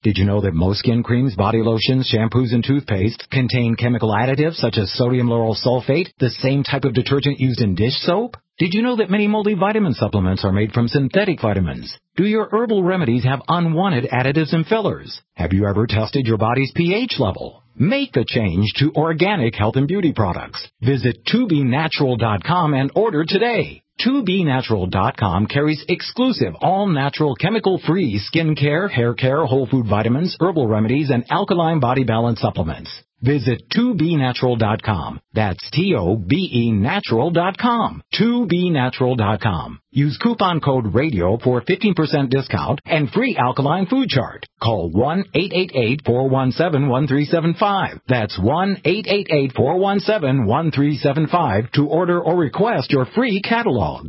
Did you know that most skin creams, body lotions, shampoos, and toothpastes contain chemical additives such as sodium lauryl sulfate, the same type of detergent used in dish soap? Did you know that many multivitamin supplements are made from synthetic vitamins? Do your herbal remedies have unwanted additives and fillers? Have you ever tested your body's pH level? Make the change to organic health and beauty products. Visit two B natural dot com and order today. two B natural dot com carries exclusive, all-natural, chemical-free skin care, hair care, whole food vitamins, herbal remedies, and alkaline body balance supplements. Visit two B natural dot com. That's T O B E natural dot com. two B natural dot com. Use coupon code RADIO for a fifteen percent discount and free alkaline food chart. Call one eight eight eight, four one seven, one three seven five. That's one eight eight eight, four one seven, one three seven five to order or request your free catalog.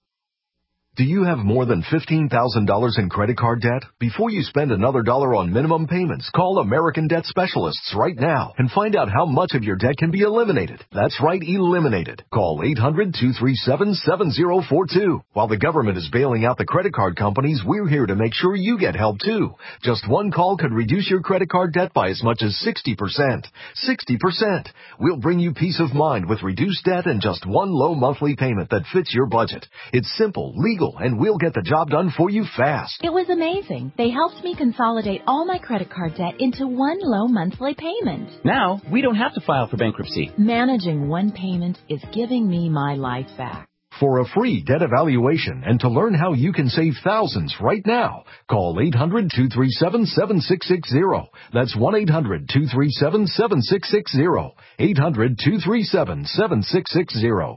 Do you have more than fifteen thousand dollars in credit card debt? Before you spend another dollar on minimum payments, call American Debt Specialists right now and find out how much of your debt can be eliminated. That's right, eliminated. Call eight hundred, two three seven, seven zero four two. While the government is bailing out the credit card companies, we're here to make sure you get help too. Just one call could reduce your credit card debt by as much as sixty percent. sixty percent. We'll bring you peace of mind with reduced debt and just one low monthly payment that fits your budget. It's simple, legal, and we'll get the job done for you fast. It was amazing. They helped me consolidate all my credit card debt into one low monthly payment. Now, we don't have to file for bankruptcy. Managing one payment is giving me my life back. For a free debt evaluation and to learn how you can save thousands right now, call eight hundred, two three seven, seven six six zero. That's one eight hundred, two three seven, seven six six zero. eight hundred, two three seven, seven six six zero.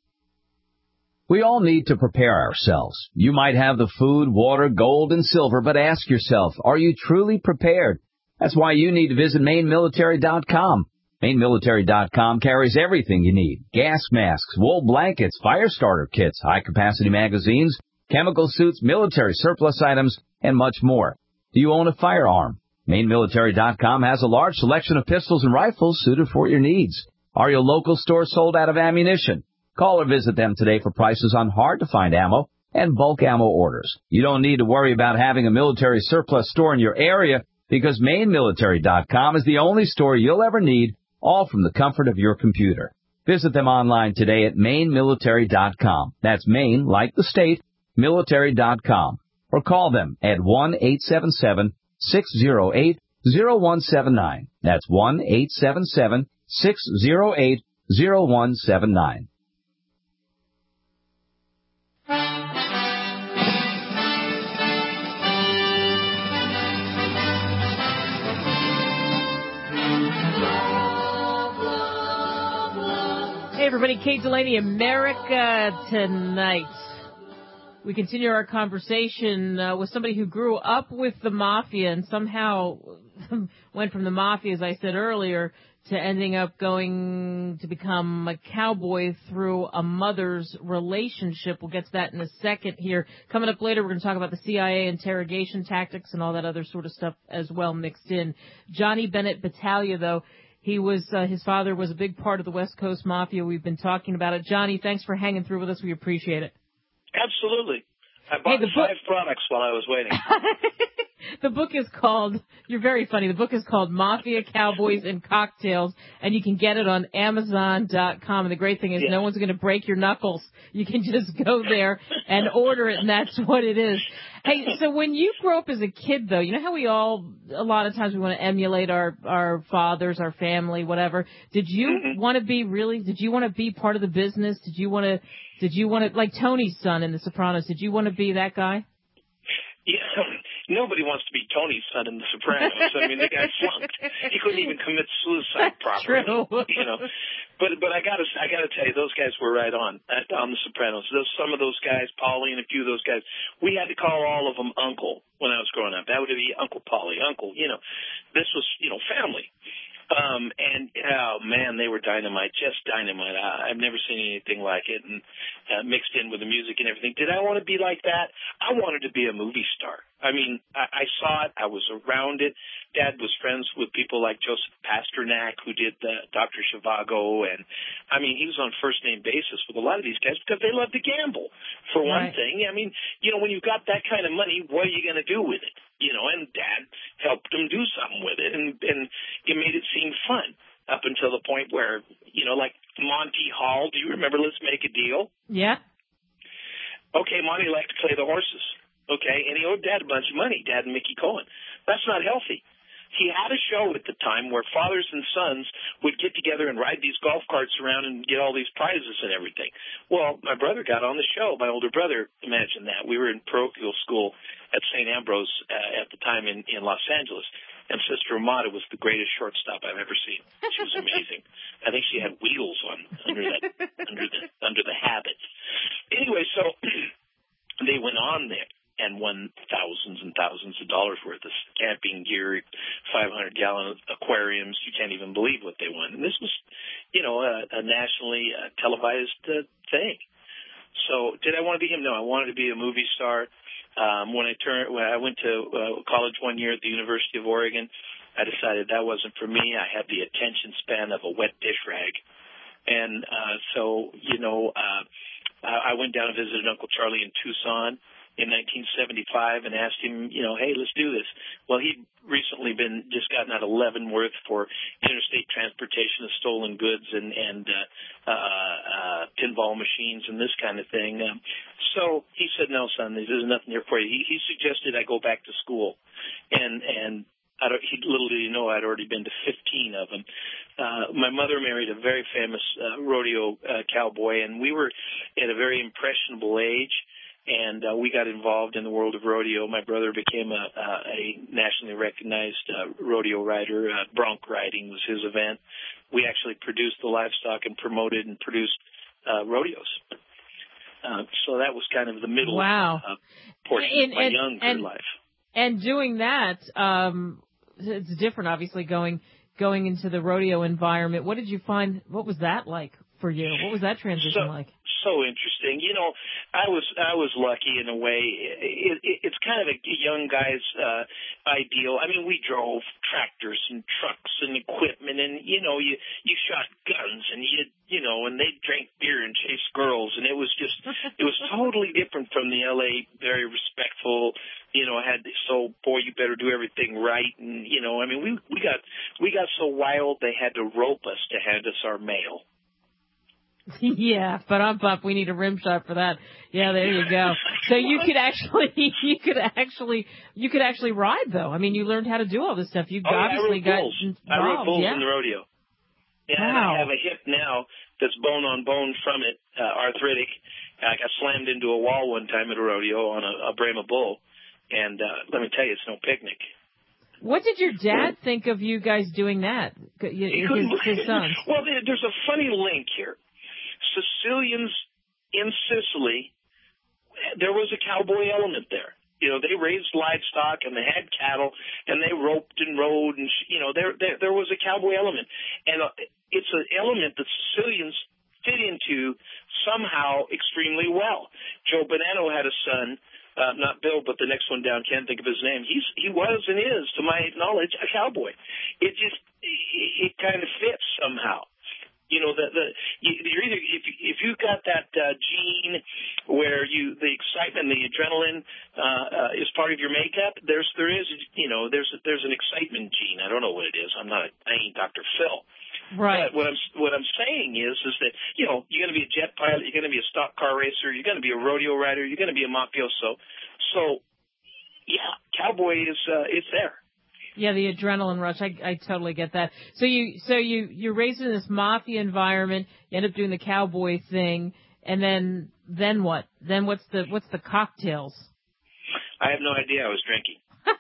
We all need to prepare ourselves. You might have the food, water, gold, and silver, but ask yourself, are you truly prepared? That's why you need to visit Maine Military dot com. Maine Military dot com carries everything you need. Gas masks, wool blankets, fire starter kits, high-capacity magazines, chemical suits, military surplus items, and much more. Do you own a firearm? Maine Military dot com has a large selection of pistols and rifles suited for your needs. Are your local stores sold out of ammunition? Call or visit them today for prices on hard-to-find ammo and bulk ammo orders. You don't need to worry about having a military surplus store in your area because Maine Military dot com is the only store you'll ever need, all from the comfort of your computer. Visit them online today at Maine Military dot com. That's Maine, like the state, military dot com. Or call them at one eight seven seven, six zero eight, zero one seven nine. That's one eight seven seven, six zero eight, zero one seven nine. Hey everybody, Kate Delaney, America Tonight. We continue our conversation uh, with somebody who grew up with the mafia and somehow went from the mafia, as I said earlier, to ending up going to become a cowboy through a mother's relationship. We'll get to that in a second here. Coming up later, we're going to talk about the C I A interrogation tactics and all that other sort of stuff as well mixed in. Johnny Bennett Battaglia, though, he was, uh, his father was a big part of the West Coast Mafia. We've been talking about it. Johnny, thanks for hanging through with us. We appreciate it. Absolutely. I bought hey, five book- products while I was waiting. The book is called, you're very funny, the book is called Mafia, Cowboys, and Cocktails, and you can get it on Amazon dot com. And the great thing is yeah. no one's going to break your knuckles. You can just go there and order it, and that's what it is. Hey, so when you grew up as a kid, though, you know how we all, a lot of times we want to emulate our, our fathers, our family, whatever. Did you mm-hmm. want to be really, did you want to be part of the business? Did you want to, did you want to, like Tony's son in The Sopranos, did you want to be that guy? Yeah. Nobody wants to be Tony's son in The Sopranos. I mean, the guy flunked. He couldn't even commit suicide properly. True. You know, but but I gotta I gotta tell you, those guys were right on at, on The Sopranos. Those, some of those guys, Paulie and a few of those guys, we had to call all of them Uncle when I was growing up. That would be Uncle Paulie, Uncle. You know, this was you know family. Um, and, oh, man, they were dynamite, just dynamite. I, I've never seen anything like it, and uh, mixed in with the music and everything. Did I want to be like that? I wanted to be a movie star. I mean, I, I saw it. I was around it. Dad was friends with people like Joseph Pasternak, who did the Doctor Zhivago, and, I mean, he was on first-name basis with a lot of these guys because they love to gamble, for one right. thing. I mean, you know, when you've got that kind of money, what are you going to do with it? You know, and Dad helped him do something with it, and, and it made it seem fun up until the point where, you know, like Monty Hall, do you remember Let's Make a Deal? Yeah. Okay, Monty liked to play the horses, okay, and he owed Dad a bunch of money, Dad and Mickey Cohen. That's not healthy. He had a show at the time where fathers and sons would get together and ride these golf carts around and get all these prizes and everything. Well, my brother got on the show, my older brother. Imagine that. We were in parochial school at Saint Ambrose uh, at the time in, in Los Angeles, and Sister Amata was the greatest shortstop I've ever seen. She was amazing. I think she had wheels on under that under the under the habit. Anyway, so they went on there and won thousands and thousands of dollars worth of camping gear, five hundred gallon aquariums. You can't even believe what they won. And this was, you know, a, a nationally uh, televised uh, thing. So did I want to be him? No, I wanted to be a movie star. Um, when I turned, when I went to uh, college one year at the University of Oregon, I decided that wasn't for me. I had the attention span of a wet dish rag. And uh, so, you know, uh, I went down and visited Uncle Charlie in Tucson in nineteen seventy-five and asked him, you know, hey, let's do this. Well, he'd recently been just gotten out of Leavenworth for interstate transportation of stolen goods and, and uh, uh, uh, pinball machines and this kind of thing. Um, so he said, no, son, there's nothing here for you. He, he suggested I go back to school. And, and I don't, he, little did he know I'd already been to fifteen of them. Uh, my mother married a very famous uh, rodeo uh, cowboy, and we were at a very impressionable age. And uh, we got involved in the world of rodeo. My brother became a, uh, a nationally recognized uh, rodeo rider. Uh, bronc riding was his event. We actually produced the livestock and promoted and produced uh, rodeos. Uh, so that was kind of the middle wow. uh, portion and, of my and, younger and, life. And doing that, um, it's different, obviously, going going into the rodeo environment. What did you find? What was that like for you? What was that transition so, like? So interesting. You know, I was I was lucky in a way. It, it, it's kind of a young guy's uh, ideal. I mean, we drove tractors and trucks and equipment, and you know, you you shot guns, and you you know, and they drank beer and chased girls, and it was just it was totally different from the L A. Very respectful. You know, had so boy, you better do everything right, and you know, I mean, we we got we got so wild they had to rope us to hand us our mail. Yeah, but I'm up. We need a rim shot for that. Yeah, there you go. So you could actually, you could actually, you could actually ride though. I mean, you learned how to do all this stuff. You oh, obviously yeah, I got bulls. involved. I rode bulls yeah. in the rodeo. Yeah, wow. and I have a hip now that's bone on bone from it, uh, arthritic. I got slammed into a wall one time at a rodeo on a, a Brahma bull, and uh, let me tell you, it's no picnic. What did your dad think of you guys doing that? His, his sons. Well, there's a funny link here. Sicilians in Sicily, there was a cowboy element there. You know, they raised livestock and they had cattle and they roped and rode and, you know, there there, there was a cowboy element. And uh, it's an element that Sicilians fit into somehow extremely well. Joe Bonanno had a son, uh, not Bill, but the next one down, can't think of his name. He's He was and is, to my knowledge, a cowboy. It just, it, it kind of fits somehow. You know, the the you're either if if you got that uh, gene where you the excitement, the adrenaline uh, uh, is part of your makeup. There's there is you know there's there's an excitement gene. I don't know what it is. I'm not. I ain't Doctor Phil. Right. But what I'm what I'm saying is is that you know you're going to be a jet pilot. You're going to be a stock car racer. You're going to be a rodeo rider. You're going to be a mafioso. So yeah, cowboy is uh, it's there. Yeah, the adrenaline rush. I, I totally get that. So you, so you, you're raised in this mafia environment. You end up doing the cowboy thing, and then, then what? Then what's the, what's the cocktails? I have no idea. I was drinking.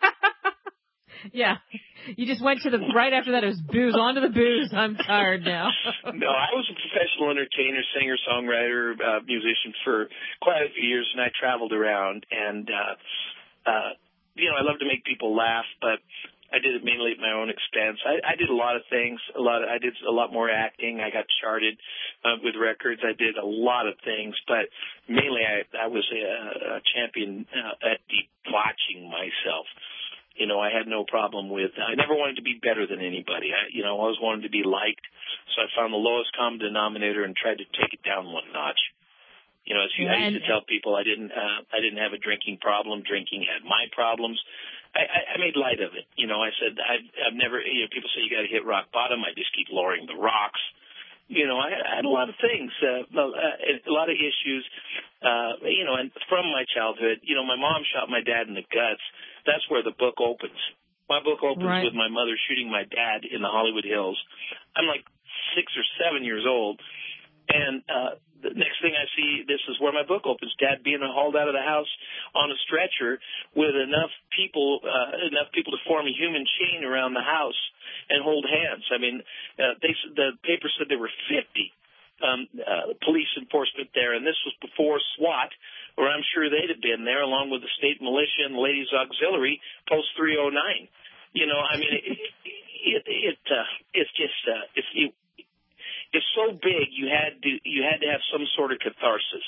Yeah, you just went to the right after that. It was booze. On to the booze. I'm tired now. No, I was a professional entertainer, singer, songwriter, uh, musician for quite a few years, and I traveled around. And uh, uh, you know, I love to make people laugh, but I did it mainly at my own expense. I, I did a lot of things. A lot. Of, I did a lot more acting. I got charted uh, with records. I did a lot of things, but mainly I, I was a, a champion uh, at debauching myself. You know, I had no problem with. I never wanted to be better than anybody. I, you know, I always wanted to be liked. So I found the lowest common denominator and tried to take it down one notch. You know, as you, I used to tell people, I didn't. Uh, I didn't have a drinking problem. Drinking had my problems. I, I, I made light of it. You know, I said I've, I've never. You know, people say you got to hit rock bottom. I just keep lowering the rocks. You know, I, I had a lot of things, uh, a lot of issues. Uh, you know, and from my childhood, you know, my mom shot my dad in the guts. That's where the book opens. My book opens right. with my mother shooting my dad in the Hollywood Hills. I'm like six or seven years old. And uh, the next thing I see, this is where my book opens. Dad being hauled out of the house on a stretcher with enough people, uh, enough people to form a human chain around the house and hold hands. I mean, uh, they the paper said there were fifty um, uh, police enforcement there, and this was before SWAT, or I'm sure they'd have been there along with the state militia and the ladies auxiliary post three oh nine. You know, I mean, it, it, it uh, it's just uh, it's it, it's so big. You had to you had to have some sort of catharsis,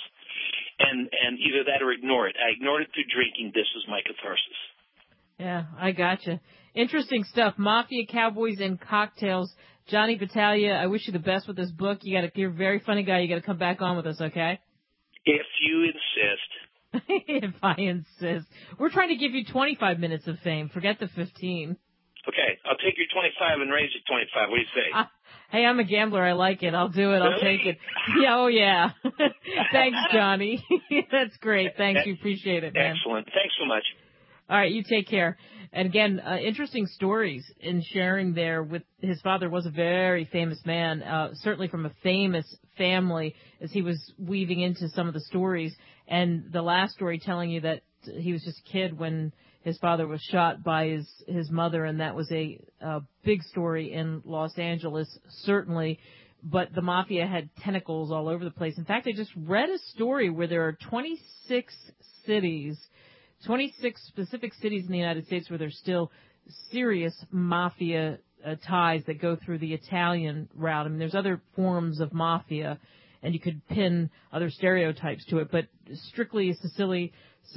and and either that or ignore it. I ignored it through drinking. This was my catharsis. Yeah, I gotcha. Interesting stuff. Mafia, Cowboys, and Cocktails. Johnny Battaglia, I wish you the best with this book. You got to, you're a very funny guy. You got to come back on with us, okay? If you insist. If I insist. We're trying to give you twenty-five minutes of fame. Forget the fifteen. Okay, I'll take your twenty-five and raise it twenty-five. What do you say? Uh, hey, I'm a gambler. I like it. I'll do it. I'll really? take it. Yeah, oh, yeah. Thanks, Johnny. That's great. Thank you. Appreciate it, man. Excellent. Thanks so much. All right, you take care. And again, uh, interesting stories in sharing there with his father was a very famous man, uh, certainly from a famous family as he was weaving into some of the stories. And the last story telling you that he was just a kid when his father was shot by his, his mother, and that was a, a big story in Los Angeles, certainly. But the mafia had tentacles all over the place. In fact, I just read a story where there are twenty-six cities twenty-six specific cities in the United States where there's still serious mafia uh, ties that go through the Italian route. I mean, there's other forms of mafia, and you could pin other stereotypes to it, but strictly Sicily,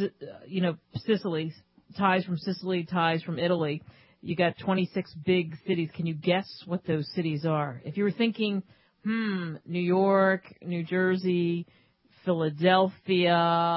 you know, Sicily, ties from Sicily, ties from Italy. You got twenty-six big cities. Can you guess what those cities are? If you were thinking, hmm, New York, New Jersey, Philadelphia,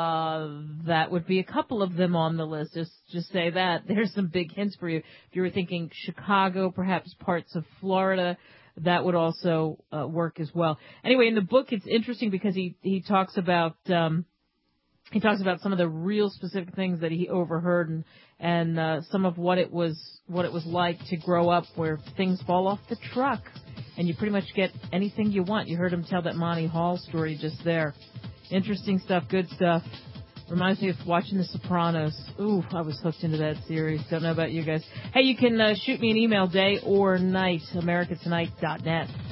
that would be a couple of them on the list. Just just say that. There's some big hints for you. If you were thinking Chicago, perhaps parts of Florida, that would also uh, work as well. Anyway, in the book, it's interesting because he, he talks about um, he talks about some of the real specific things that he overheard and and uh, some of what it was what it was like to grow up where things fall off the truck and you pretty much get anything you want. You heard him tell that Monty Hall story just there. Interesting stuff, good stuff. Reminds me of watching The Sopranos. Ooh, I was hooked into that series. Don't know about you guys. Hey, you can uh, shoot me an email day or night, america tonight dot net.